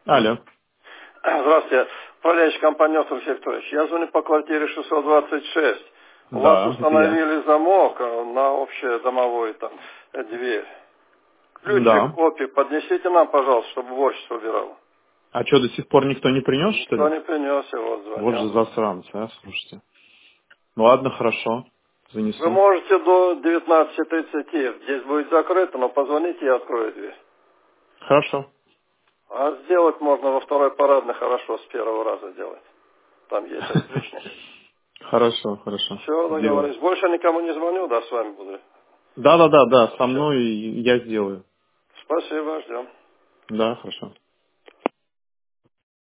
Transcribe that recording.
Алло. Здравствуйте. Управляющий компания Алексей Викторович. Я звоню по квартире 626. У вас Да, это я. установили замок на общее домовой там дверь. Ключик, Да. копию поднесите нам, пожалуйста, чтобы уборщица убирала. А что, до сих пор никто не принес, что Никто ли? не принес, я вот Вот же звонил. засранцы, а, слушайте. Ну ладно, хорошо. Вы Занесу. можете до 19:30. Здесь будет закрыто, но позвоните, я открою дверь. Хорошо. А сделать можно во второй парадной хорошо, с первого раза делать. Там есть отлично. Хорошо, хорошо. Все, Сделаю. договорились. Больше никому не звоню, да, с вами буду. Да, со Все. мной я сделаю. Спасибо, ждем. Да, хорошо.